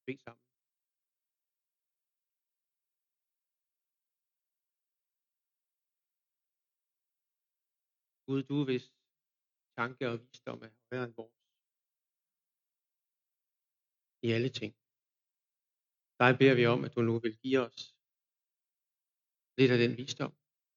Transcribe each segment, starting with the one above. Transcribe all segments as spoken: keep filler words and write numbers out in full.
bede sammen. Gud, du er hvis tanke og visdom er højere end vores i alle ting. Dig beder vi om, at du nu vil give os lidt af den visdom,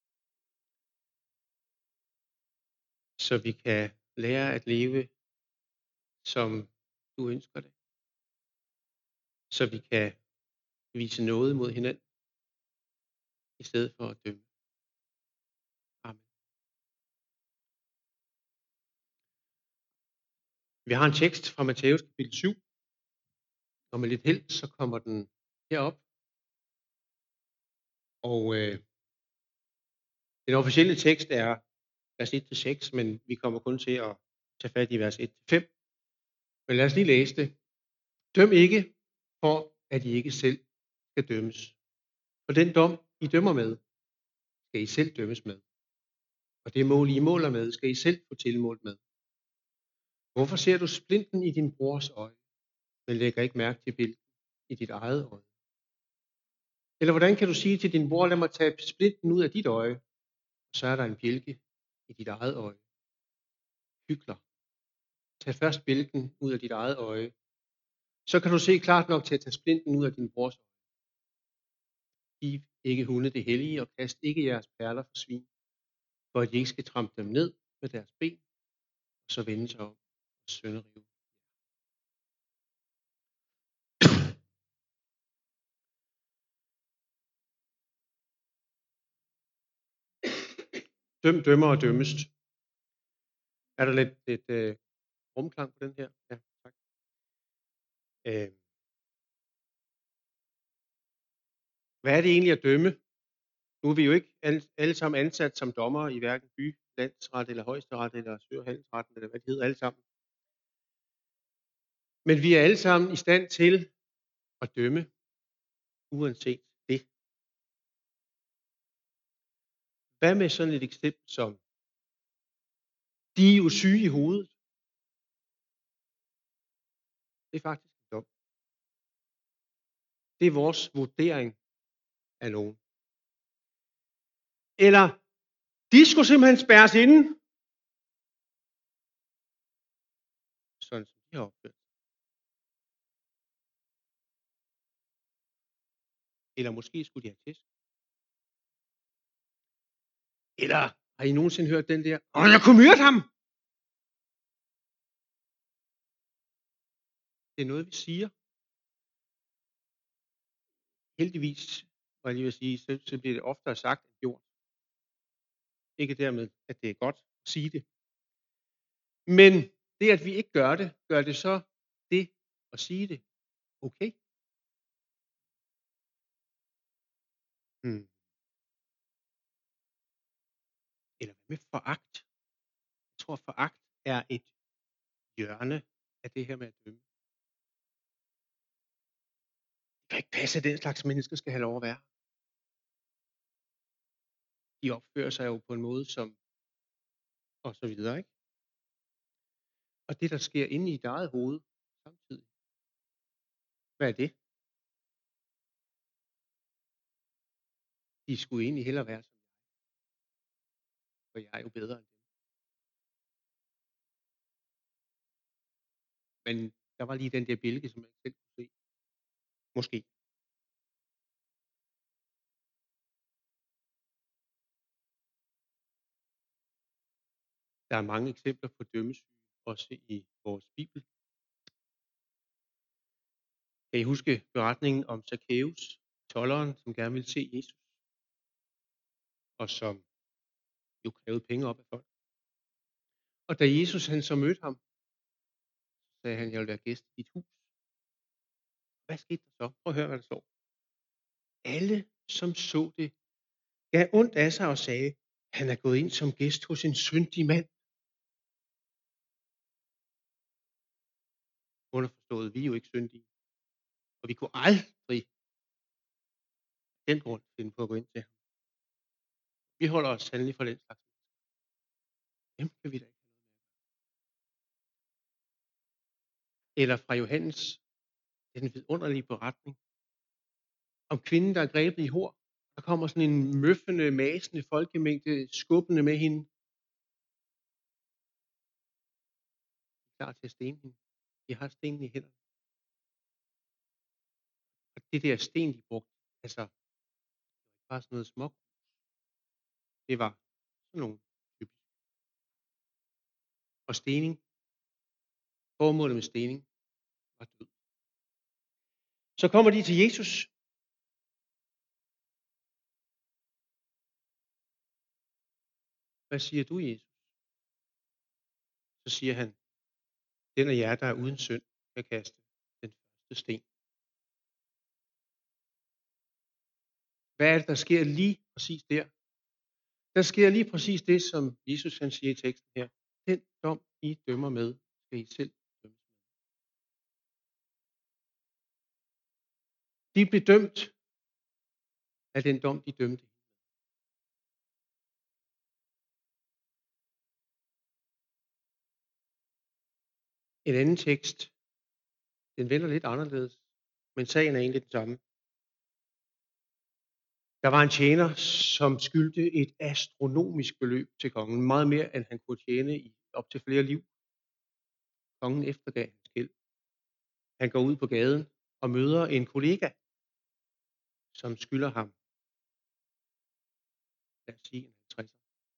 så vi kan lære at leve, som du ønsker det. Så vi kan vise noget mod hinanden, i stedet for at dømme. Amen. Vi har en tekst fra Matthæus kapitel syv, og med lidt held, så kommer den herop. Og øh, den officielle tekst er vers et til seks, men vi kommer kun til at tage fat i vers et til fem. Men lad os lige læse det. Døm ikke, for at I ikke selv skal dømmes. For den dom, I dømmer med, skal I selv dømmes med. Og det mål, I måler med, skal I selv få tilmålt med. Hvorfor ser du splinten i din brors øje, men lægger ikke mærke til bjælken i dit eget øje? Eller hvordan kan du sige til din bror, lad mig tage splinten ud af dit øje, og så er der en bjælke i dit eget øje? Hykler. Tag først bjælken ud af dit eget øje, så kan du se klart nok til at tage splinten ud af din brors øje. Giv ikke hunde det hellige, og kast ikke jeres perler for svin, for at I ikke skal trampe dem ned med deres ben, og så vende sig om og sønderrive. Døm, dømmer og dømmest. Er der lidt, lidt øh, rumklang på den her? Ja, tak. Øh. Hvad er det egentlig at dømme? Nu er vi jo ikke alle, alle sammen ansat som dommer i hverken by, landsret eller højesteret eller sø- og handelsretten, eller hvad det hedder alle sammen. Men vi er alle sammen i stand til at dømme, uanset det. Hvad med sådan et eksempel som, de er jo syge i hovedet? Det er faktisk en dom. Det er vores vurdering af nogen. Eller, de skulle simpelthen spærres inde, sådan som de har opført. Eller måske skulle de have tæsk. Eller har I nogensinde hørt den der, åh, jeg kunne myrde ham! Det er noget, vi siger. Heldigvis, må jeg lige vil sige, så, så bliver det oftere sagt end gjort. Ikke dermed, at det er godt at sige det. Men det, at vi ikke gør det, gør det så det at sige det okay? Hmm. Eller hvad med foragt? Jeg tror, foragt er et hjørne af det her med at dømme. Det kan ikke passe, at den slags mennesker skal have lov at være. De opfører sig jo på en måde som, og så videre, ikke? Og det, der sker inde i dit eget hoved samtidig. Hvad er det? De skulle egentlig hellere være som jeg. For jeg er jo bedre end dem. Men der var lige den der bjælke, som jeg ikke selv kunne se. Måske. Der er mange eksempler på dømmesyge, også i vores bibel. Kan I huske beretningen om Zacchaeus, tolderen, som gerne ville se Jesus, og som jo krævede penge op af folk? Og da Jesus han så mødte ham, så sagde han, jeg vil være gæst i dit hus. Hvad skete der så? Prøv at høre, hvad der står. Alle, som så det, gav ondt af sig og sagde, han er gået ind som gæst hos en syndig mand. Underforstået, vi er jo ikke syndige. Og vi kunne aldrig af den grund finde på at gå ind til ham. Vi holder os sandelig for den slags. Dem kan vi da ikke have noget med. Eller fra Johannes den vidunderlige beretning om kvinden, der er grebet i hor. Der kommer sådan en møffende, masende folkemængde skubbende med hende, klar til at stene hende. De har stenen i hænderne. Og det der sten, de brugte, altså, det var ikke bare sådan noget småt. Det var sådan nogle typisk. Og stening, formålet med stening, var død. Så kommer de til Jesus. Hvad siger du, Jesus? Så siger han, den af jer, der er uden synd, kan kaste den første sten. Hvad er det, der sker lige præcis der? Der sker lige præcis det, som Jesus han siger i teksten her. Den dom, I dømmer med, skal I selv dømmes med. De blev dømt af den dom, de dømte. En anden tekst, den vender lidt anderledes, men sagen er egentlig den samme. Der var en tjener, som skyldte et astronomisk beløb til kongen. Meget mere, end han kunne tjene i op til flere liv. Kongen eftergav hans gæld. Han går ud på gaden og møder en kollega, som skylder ham, lad os sige, en halvtredser.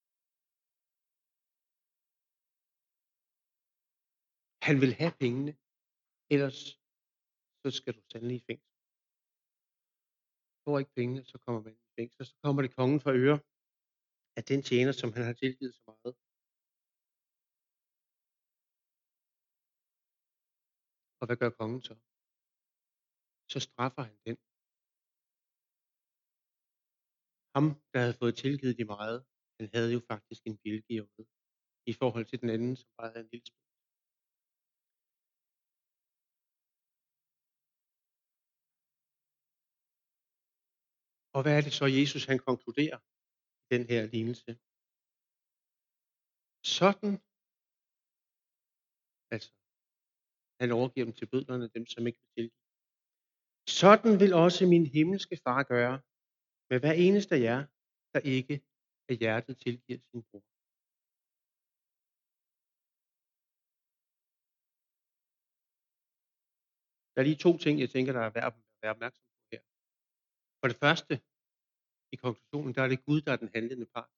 Han vil have pengene, ellers så skal du sandelig i fængsel. Får ikke pengene, så kommer man i fængsel. Så kommer det kongen for øre, at den tjener, som han har tilgivet så meget. Og hvad gør kongen så? Så straffer han den. Ham, der havde fået tilgivet de meget, han havde jo faktisk en bjælke i øjet, i forhold til den anden, som bare havde en lille smule. Og hvad er det så, Jesus han konkluderer i den her lignelse? Sådan, altså, han overgiver dem til bødlerne, dem som ikke vil tilgive. Sådan vil også min himmelske far gøre med hver eneste af jer, der ikke af hjertet tilgiver sin bror. Der er lige to ting, jeg tænker, der er værd at være opmærksom på her. For det første, i konklusionen, der er det Gud, der er den handlende part.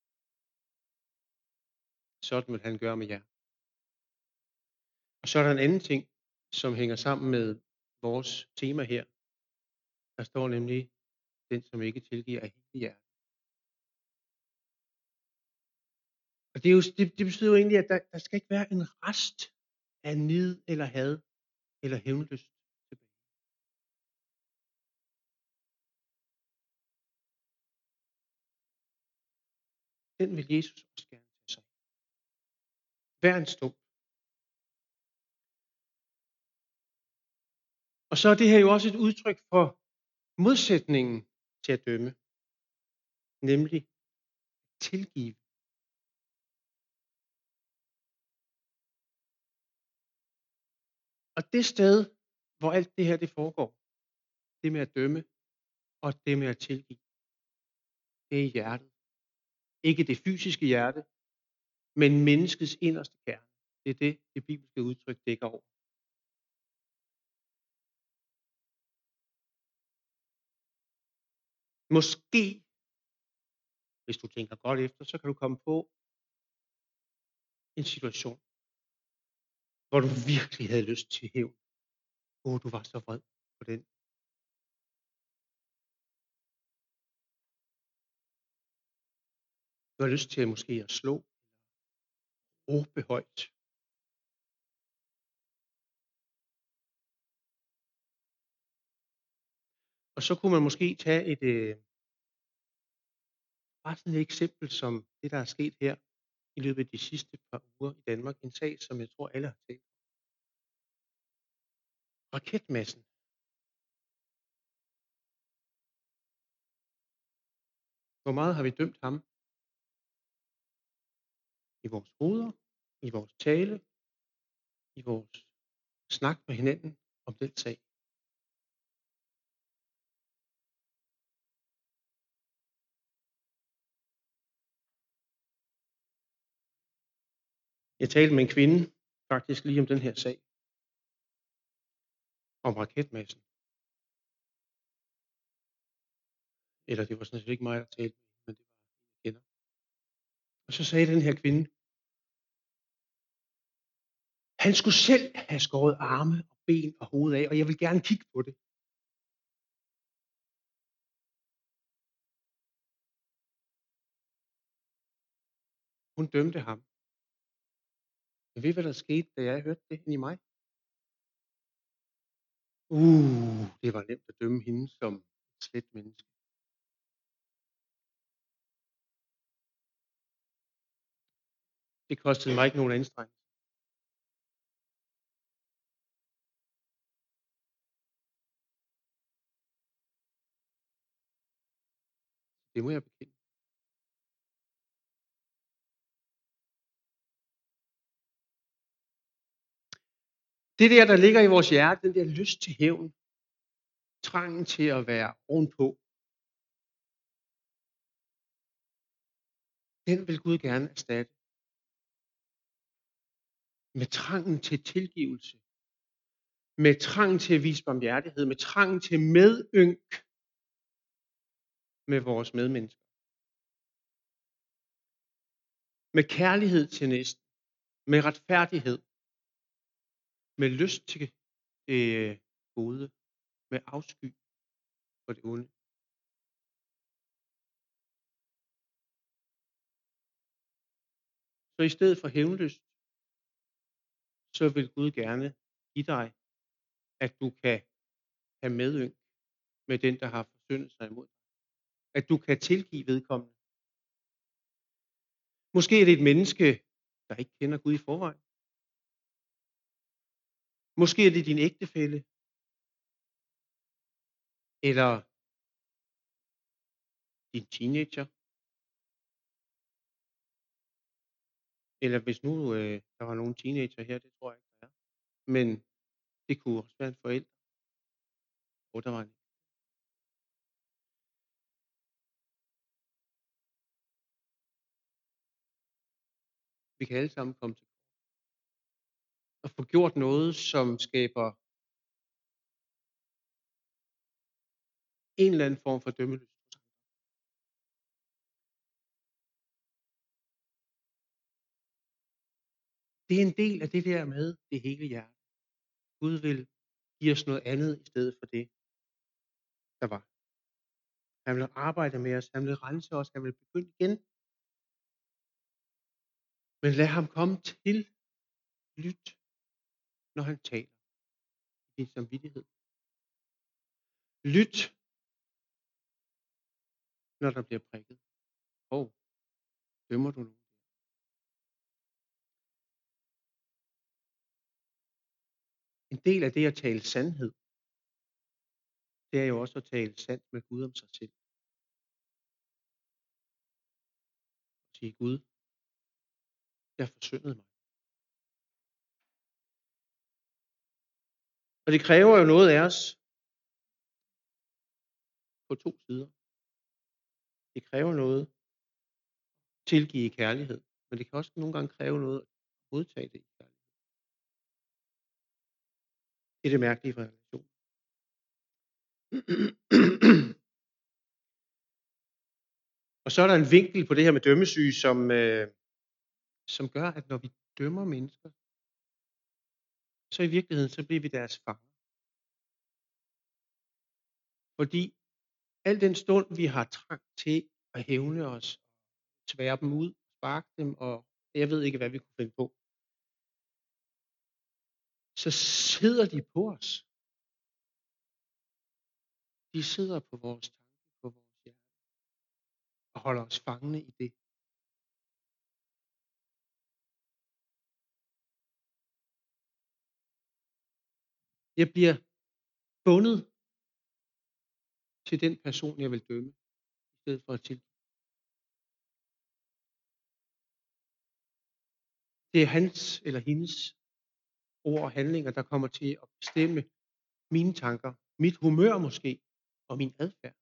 Sådan vil han gøre med jer. Og så er der en anden ting, som hænger sammen med vores tema her. Der står nemlig, den som ikke tilgiver af hele hjertet. Og det, er jo, det, det betyder jo egentlig, at der, der skal ikke være en rest af nid eller had eller hævnlyst tilbage. Den vil Jesus også gerne tage sig. Hver en stund. Og så er det her jo også et udtryk for modsætningen til at dømme. Nemlig tilgive. Og det sted, hvor alt det her det foregår, det med at dømme og det med at tilgive, det er i hjertet. Ikke det fysiske hjerte, men menneskets inderste kerne. Det er det, det bibelske udtryk dækker over. Måske, hvis du tænker godt efter, så kan du komme på en situation, hvor du virkelig havde lyst til hævn. Åh, oh, du var så vred på den. Du har lyst til at måske at slå, råbe højt. Og så kunne man måske tage et, øh, bare sådan et eksempel som det, der er sket her i løbet af de sidste par uger i Danmark. En sag, som jeg tror, alle har talt om. Raketmassen. Hvor meget har vi dømt ham? I vores hoveder, i vores tale, i vores snak med hinanden om den sag. Jeg talte med en kvinde faktisk lige om den her sag. Om raketmassen. Eller det var sådan set ikke mig, der talte, men det var en, jeg kender. Og så sagde den her kvinde han skulle selv have skåret arme og ben og hoved af, og jeg vil gerne kigge på det. Hun dømte ham. Men ved I, hvad der skete, da jeg hørte det inde i mig? Uh, det var nemt at dømme hende som et slet menneske. Det kostede mig ikke nogen anstrengelse. Det må jeg bekende. Det der, der ligger i vores hjerte, den der lyst til hævn, trangen til at være ovenpå, den vil Gud gerne erstatte med trangen til tilgivelse, med trangen til at vise barmhjertighed, med trangen til medynk med vores medmennesker, med kærlighed til næsten, med retfærdighed, med lyst til det gode, med afsky for det onde. Så i stedet for hævnlyst, så vil Gud gerne give dig, at du kan have medynk med den, der har forsyndet sig imod dig. At du kan tilgive vedkommende. Måske er det et menneske, der ikke kender Gud i forvejen. Måske er det din ægtefælle. Eller din teenager. Eller hvis nu øh, der var nogle teenager her, det tror jeg ikke, der er. Men det kunne også være en forælder. Hvor der var en. Vi kan alle sammen komme til og få gjort noget, som skaber en eller anden form for dømmelyst. Det er en del af det der med det hele hjerte. Gud vil give os noget andet i stedet for det, der var. Han vil arbejde med os, han vil rense os, han vil begynde igen. Men lad ham komme til. Lyt, når han taler i din samvittighed. Lyt, når der bliver prikket. Og dømmer du nogen? En del af det at tale sandhed, det er jo også at tale sandt med Gud om sig selv. Sige Gud, jeg har forsyndet mig. Og det kræver jo noget af os på to sider. Det kræver noget tilgive i kærlighed, men det kan også nogle gange kræve noget at modtage det i kærlighed. Det er det mærkelige for relation. Og så er der en vinkel på det her med dømmesyge, som, øh, som gør, at når vi dømmer mennesker, så i virkeligheden, så bliver vi deres fanger. Fordi al den stund, vi har trang til at hævne os, tvære dem ud, sparke dem, og jeg ved ikke, hvad vi kunne finde på, så sidder de på os. De sidder på vores tanke, på vores hjerte, og holder os fangende i det. Jeg bliver bundet til den person, jeg vil dømme, i stedet for at tilgive. Det er hans eller hendes ord og handlinger, der kommer til at bestemme mine tanker, mit humør måske, og min adfærd.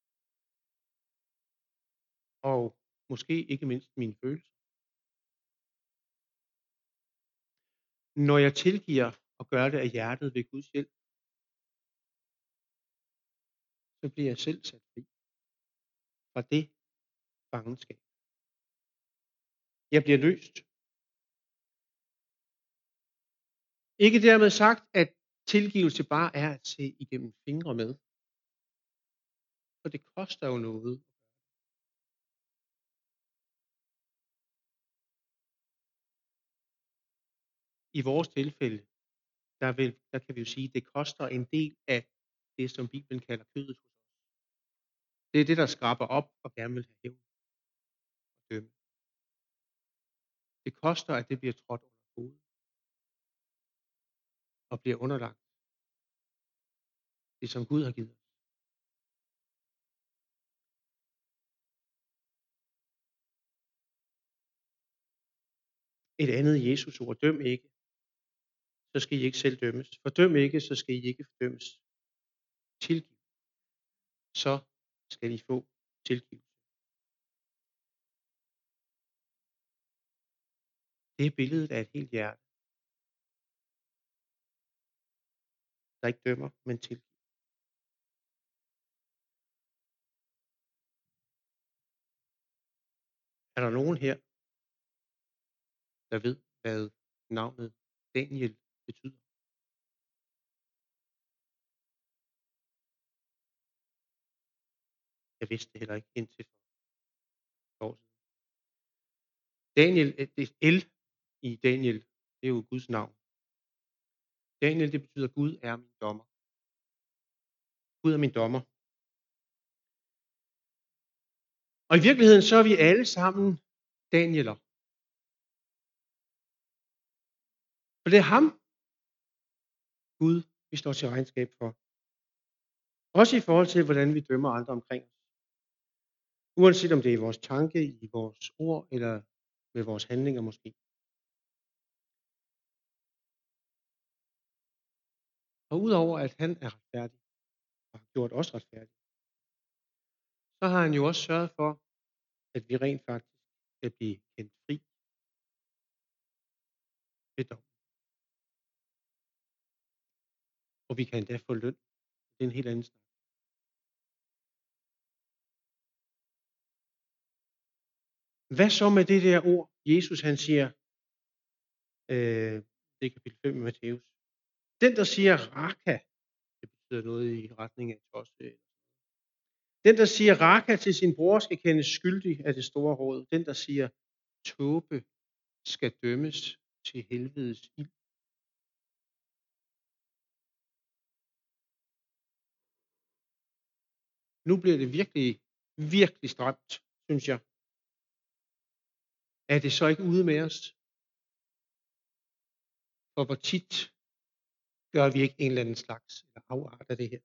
Og måske ikke mindst mine følelser. Når jeg tilgiver og gør det af hjertet ved Guds hjælp, så bliver jeg selv sat fri fra det fangenskab. Jeg bliver løst. Ikke dermed sagt, at tilgivelse bare er at se igennem fingre med. For det koster jo noget. I vores tilfælde, der, vil, der kan vi jo sige, at det koster en del af det, som Bibelen kalder kødet hos os. Det er det, der skraber op og gerne vil have hævn og dømme. Det koster, at det bliver trådt under hovedet og bliver underlagt det, som Gud har givet os. Et andet Jesus ord, døm ikke, så skal I ikke selv dømmes. Fordøm ikke, så skal I ikke fordømmes. Tilgiv, så skal I få tilgivelse. Det er billedet af et helt hjerte, der ikke dømmer, men tilgiver. Er der nogen her, der ved, hvad navnet Daniel betyder? Jeg vidste det heller ikke indtil for år siden. Daniel, det L i Daniel, det er jo Guds navn. Daniel, det betyder, Gud er min dommer. Gud er min dommer. Og i virkeligheden, så er vi alle sammen Danieler. For det er ham, Gud, vi står til regnskab for. Også i forhold til, hvordan vi dømmer andre omkring os. Uanset om det er i vores tanke, i vores ord, eller med vores handlinger måske. Og udover at han er retfærdig, og har gjort os retfærdige, så har han jo også sørget for, at vi rent faktisk skal blive kendt fri ved dom. Og vi kan endda få løn. Det er en helt anden snak. Hvad så med det der ord, Jesus han siger, øh, det er kapitel fem i Matthæus. Den, der siger raka, det betyder noget i retning af tosse. Den, der siger raka til sin bror, skal kendes skyldig af det store råd. Den, der siger tåbe, skal dømmes til helvedes ild. Nu bliver det virkelig, virkelig stramt, synes jeg. Er det så ikke ude med os? For hvor tit gør vi ikke en eller anden slags eller afart af det her?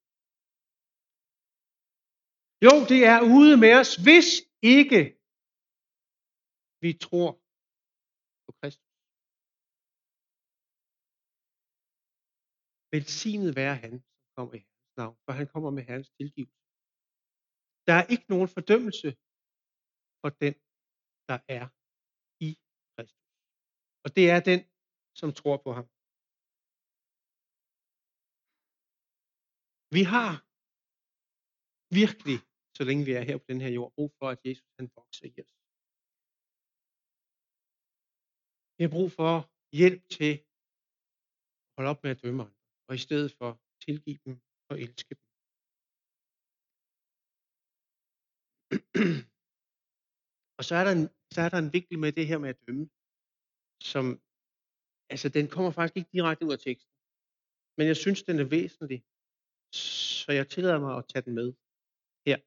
Jo, det er ude med os, hvis ikke vi tror på Kristus. Velsignet være han, som kommer i Herrens navn, for han kommer med Herrens tilgivelse. Der er ikke nogen fordømmelse for den, der er i Kristus. Og det er den, som tror på ham. Vi har virkelig, så længe vi er her på den her jord, brug for, at Jesus han vokser i os. Vi har brug for hjælp til at holde op med at dømme andre, og i stedet for tilgive dem og elske dem. Og så er, der en, så er der en vinkel med det her med at dømme, som, altså den kommer faktisk ikke direkte ud af teksten, men jeg synes, den er væsentlig, så jeg tillader mig at tage den med her.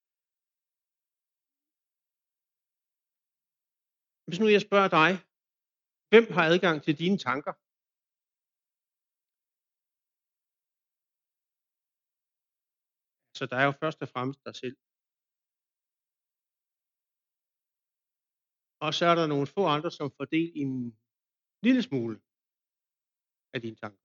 Hvis nu jeg spørger dig, hvem har adgang til dine tanker? Så der er jo først og fremmest dig selv. Og så er der nogle få andre, som får del i en lille smule af dine tanker.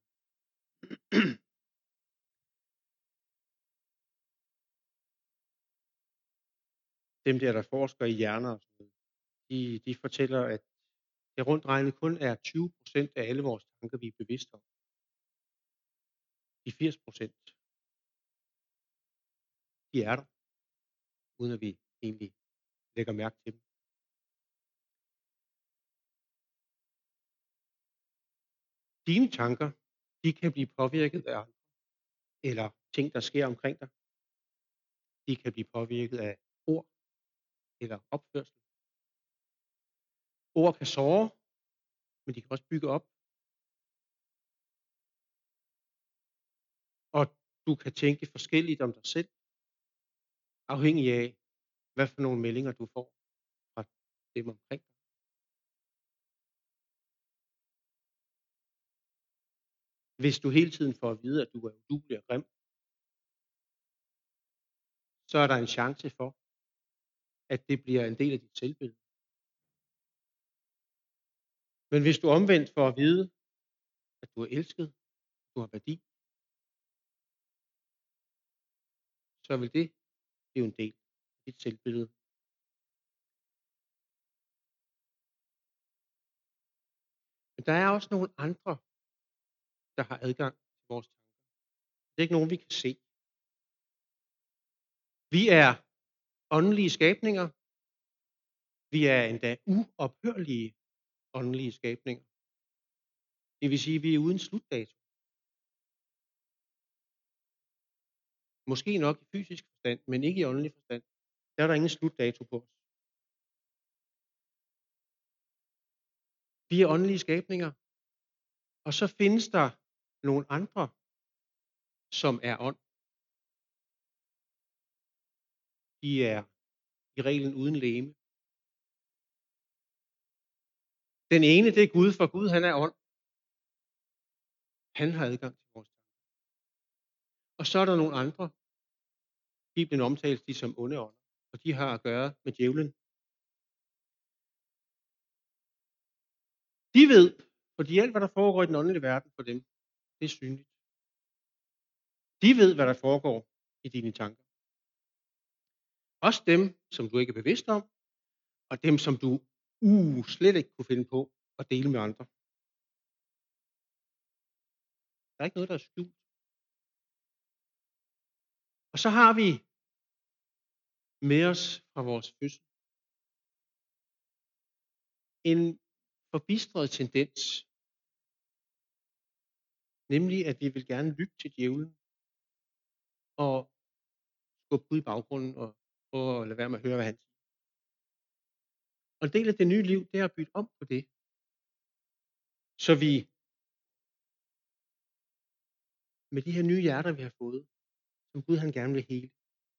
Dem der, der forsker i hjerner og sådan noget, de, de fortæller, at det rundt regnet kun er tyve procent af alle vores tanker, vi er bevidste om. De firs procent de er der, uden at vi egentlig lægger mærke til dem. Dine tanker, de kan blive påvirket af andre eller ting, der sker omkring dig. De kan blive påvirket af ord eller opførsel. Ord kan såre, men de kan også bygge op. Og du kan tænke forskelligt om dig selv, afhængig af, hvad for nogle meldinger du får fra dem omkring dig. Hvis du hele tiden får at vide, at du er uduelig og grim, så er der en chance for, at det bliver en del af dit selvbillede. Men hvis du omvendt får at vide, at du er elsket, du har værdi, så vil det blive en del af dit selvbillede. Men der er også nogle andre, der har adgang til vores tanker. Det er ikke nogen, vi kan se. Vi er åndelige skabninger. Vi er endda uophørlige åndelige skabninger. Det vil sige, at vi er uden slutdato. Måske nok i fysisk forstand, men ikke i åndelig forstand. Der er der ingen slutdato på os. Vi er åndelige skabninger. Og så findes der nogle andre, som er ånd. De er i reglen uden legeme. Den ene, det er Gud, for Gud, han er ånd. Han har adgang til vores tanker. Og så er der nogle andre. Bibelen omtales de som onde ånder, og de har at gøre med djævlen. De ved, fordi alt, hvad der foregår i den åndelige verden for dem, det er synligt. De ved, hvad der foregår i dine tanker. Også dem, som du ikke er bevidst om, og dem, som du uh, slet ikke kunne finde på at dele med andre. Der er ikke noget, der er skjult. Og så har vi med os fra vores fødsel en forbistret tendens, nemlig at vi vil gerne lytte til djævlen og skubbe ud i baggrunden og prøve at lade være med at høre, hvad han siger. Og en del af det nye liv, det er at bytte om på det. Så vi med de her nye hjerter, vi har fået, som Gud han gerne vil hele,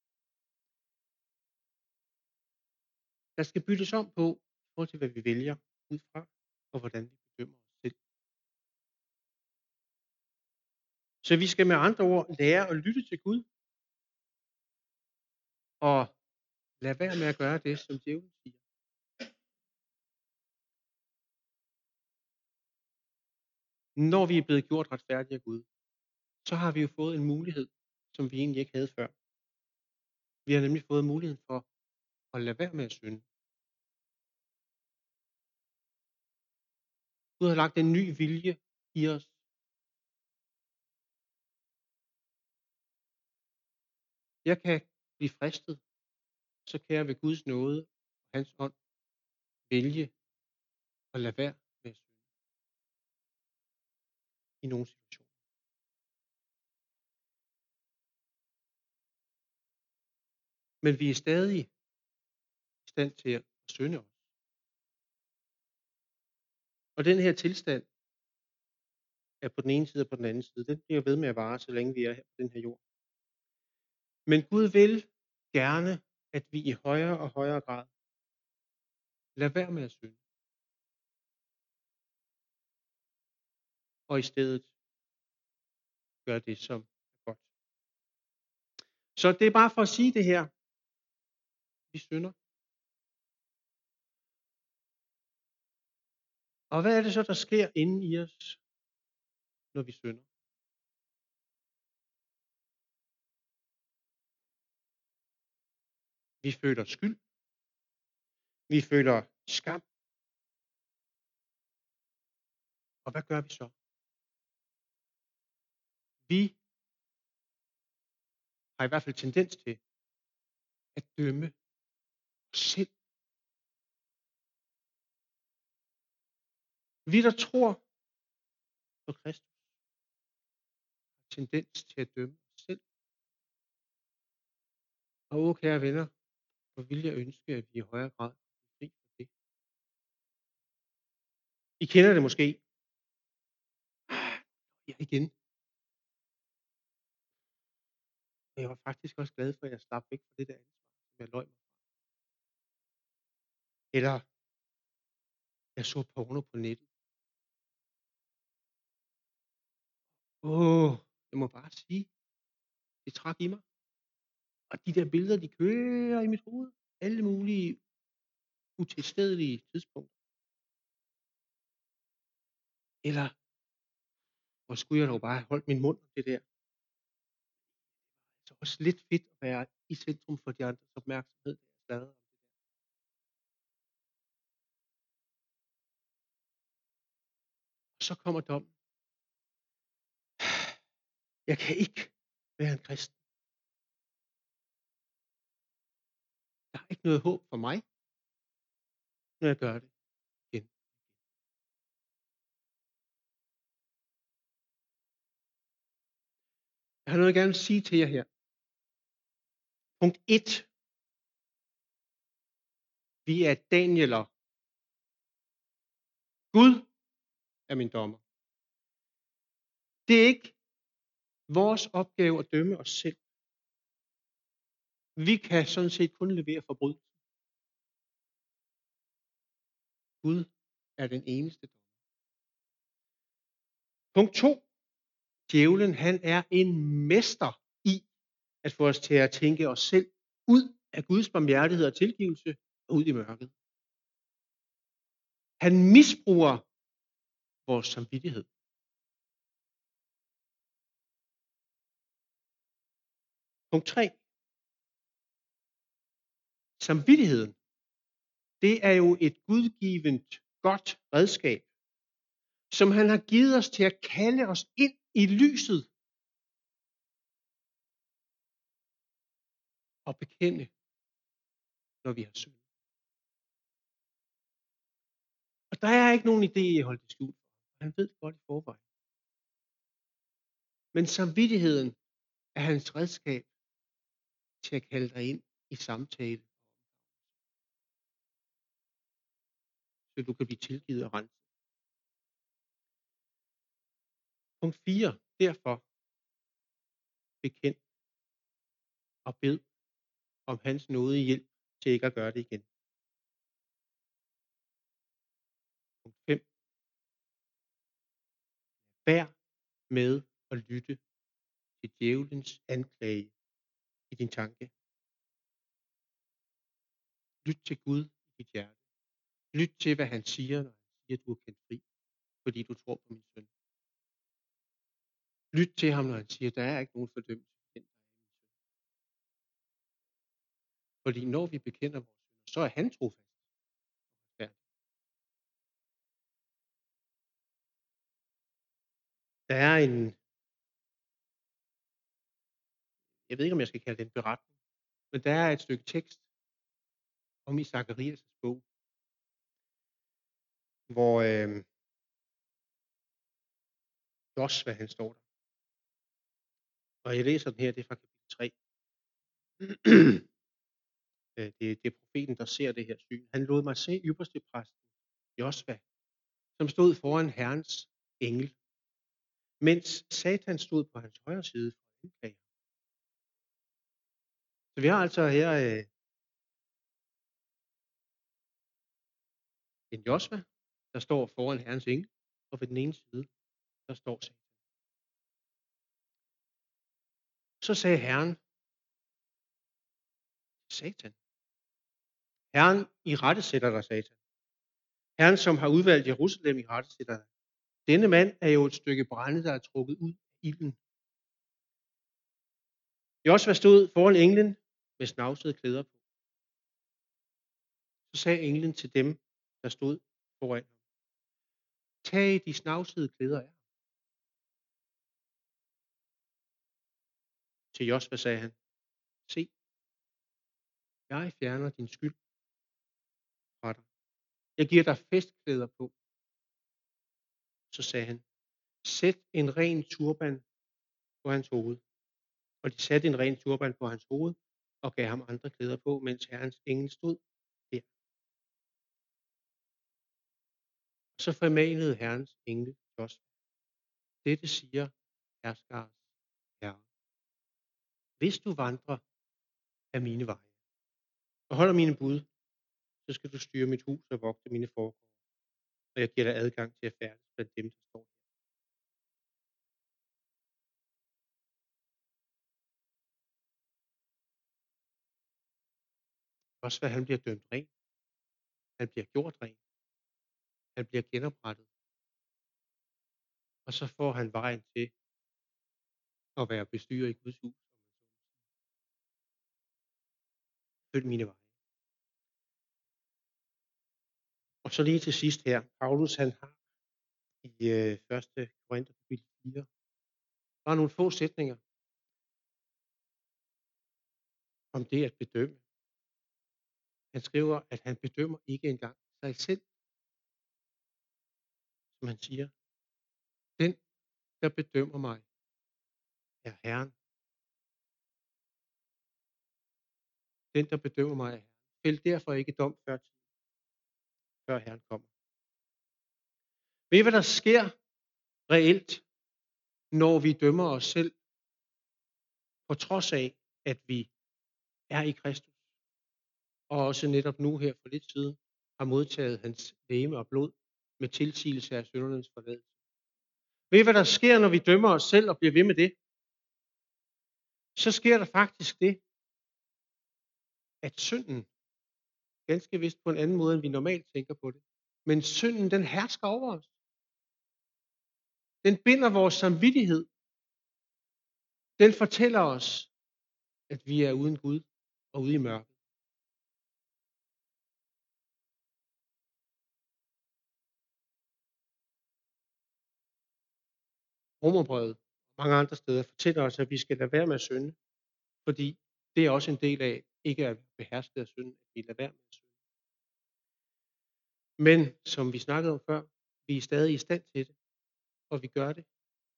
der skal byttes om på, i forhold til hvad vi vælger ud fra, og hvordan vi bedømmer os selv. Så vi skal med andre ord lære at lytte til Gud, og lade være med at gøre det, som djævlen siger. Når vi er blevet gjort retfærdige af Gud, så har vi jo fået en mulighed, som vi egentlig ikke havde før. Vi har nemlig fået muligheden for at lade være med at synde. Gud har lagt en ny vilje i os. Jeg kan blive fristet, så kan jeg ved Guds nåde og hans ånd vælge at lade være med at synde i nogle situationer. Men vi er stadig i stand til at synde os. Og den her tilstand er på den ene side og på den anden side. Den bliver ved med at vare, så længe vi er her på den her jord. Men Gud vil gerne, at vi i højere og højere grad lader være med at synde. Og i stedet gør det, som er godt. Så det er bare for at sige det her. Vi synder. Og hvad er det så, der sker inde i os, når vi synder? Vi føler skyld. Vi føler skam. Og hvad gør vi så? vi har i hvert fald tendens til at dømme os selv. Vi, der tror på Kristus, har tendens til at dømme os selv. Og åh, kære venner, hvor ville jeg ønske, at vi i højere grad kunne blive fri for det. I kender det måske. Ah, ja, igen. Jeg var faktisk også glad for, at jeg slap væk fra det der ansvar, som jeg løj mig fra. Eller jeg så porno på nettet. Åh, jeg må bare sige, det trak i mig. Og de der billeder, de kører i mit hoved. Alle mulige utilstedelige tidspunkter. Eller hvor skulle jeg dog bare have holdt min mund om det der. Det er også lidt fedt at være i centrum for de andres opmærksomhed, da jeg sladrede om det der. Og så kommer dommen. Jeg kan ikke være en kristen. Der er ikke noget håb for mig, når jeg gør det igen. Jeg har noget, jeg gerne vil sige til jer her. Punkt et. Vi er Danieler. Gud er min dommer. Det er ikke vores opgave at dømme os selv. Vi kan sådan set kun levere forbrydelse. Gud er den eneste dommer. Punkt to. Djævlen, han er en mester i at få os til at tænke os selv ud af Guds barmhjertighed og tilgivelse og ud i mørket. Han misbruger vores samvittighed. Punkt tre. Samvittigheden, det er jo et gudgivent godt redskab, som han har givet os til at kalde os ind i lyset og bekende, når vi har synd. Og der er ikke nogen idé i at holde det skjult. Han ved det godt i forvejen. Men samvittigheden er hans redskab til at kalde dig ind i samtale, så du kan blive tilgivet og renset. Punkt fire. Derfor bekend og bed om hans nådige hjælp til ikke at gøre det igen. Punkt fem. Vær med at lytte til djævelens anklage i din tanke. Lyt til Gud i dit hjerte. Lyt til, hvad han siger, når han siger, at du er kendt fri, fordi du tror på min søn. Lyt til ham, når han siger, at der er ikke nogen fordømmelse for den, der er i min søn. Fordi når vi bekender vores synder, så er han trofast. Der er en, jeg ved ikke, om jeg skal kalde det en beretning, men der er et stykke tekst om i Zakarias' bog, hvor øh, Josva, han står der. Og jeg læser den her, det er fra kapitel tre. det, det er profeten, der ser det her syn. Han lod mig se ypperste præsten, Josva, som stod foran Herrens engel, mens Satan stod på hans højre side for at anklage. Så vi har altså her øh, en Josva, der står foran Herrens engel, og ved den ene side, der står Satan. Så sagde Herren, Satan. Herren i rettesætter dig, Satan. Herren, som har udvalgt Jerusalem, i rettesætter dig. Denne mand er jo et stykke brænde, der er trukket ud af ilden. Josva stod foran englen med snavsede klæder på. Så sagde englen til dem, der stod foran ham, tag de snavsede klæder af ham. Til Josva sagde han: Se, jeg fjerner din skyld fra dig. Jeg giver dig festklæder på. Så sagde han: Sæt en ren turban på hans hoved. Og de satte en ren turban på hans hoved og gav ham andre klæder på, mens Herrens engel stod der. Så formanede Herrens engel Josva: Dette siger herskers Herre: Hvis du vandrer af mine veje og holder mine bud, så skal du styre mit hus og vogte mine forgårde, og jeg giver dig adgang til at færdes blandt dem, der står her. Josva, han bliver dømt ren. Han bliver gjort ren. Han bliver genoprettet. Og så får han vejen til at være bestyrer i Guds hus. Følg mine veje. Og så lige til sidst her. Paulus, han har i øh, første Korinther kapitel fire bare nogle få sætninger om det at bedømme. Han skriver, at han bedømmer ikke engang sig selv. Som han siger: Den, der bedømmer mig, er Herren. Den, der bedømmer mig, er Herren. Fæld derfor ikke dom før tid, før Herren kommer. Ved I, hvad der sker reelt, når vi dømmer os selv, på trods af, at vi er i Kristus, og også netop nu her for lidt siden har modtaget hans legeme og blod med tilsigelse af syndernes forladelse? Ved I, hvad der sker, når vi dømmer os selv og bliver ved med det? Så sker der faktisk det, at synden, ganske vist på en anden måde, end vi normalt tænker på det, men synden, den hersker over os. Den binder vores samvittighed. Den fortæller os, at vi er uden Gud og ude i mørket. Romerbrevet og mange andre steder fortæller os, at vi skal lade være med at synde, fordi det er også en del af ikke at være behersket af synden, at vi lader være med at synde. Men som vi snakkede om før, vi er stadig i stand til det, og vi gør det,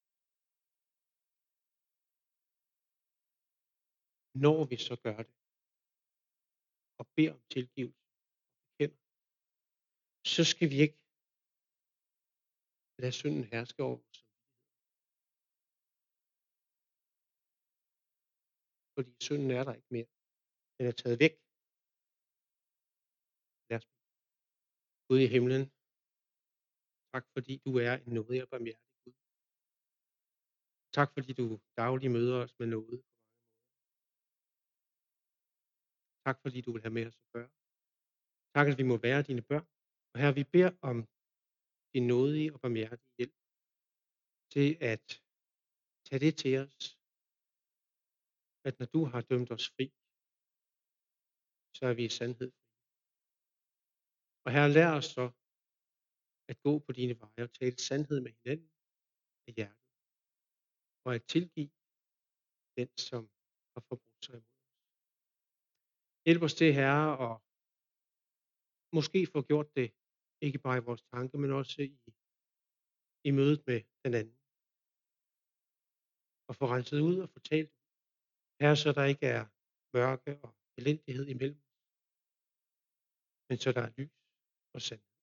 når vi så gør det og beder om tilgivelse og bekender, så skal vi ikke lade synden herske over os. Fordi synden er der ikke mere. Den er taget væk. Lad os bede. Gud i himlen, tak fordi du er en nådig og barmhjertig Gud. Tak fordi du dagligt møder os med noget. Tak fordi du vil have med os at gøre. Tak at vi må være dine børn. Og her vi beder om din nådige og barmhjertige hjælp til at tage det til os, at når du har dømt os fri, så er vi i sandhed fri. Og her lær os så at gå på dine veje og tale sandhed med hinanden af hjertet, og at tilgive den, som har forbrudt sig imod os. Hjælp os til, Herre, og måske få gjort det, ikke bare i vores tanke, men også i, i mødet med den anden. Og få renset ud og fortalt, Herre, så der ikke er mørke og elendighed imellem, men så der er lys og sandhed.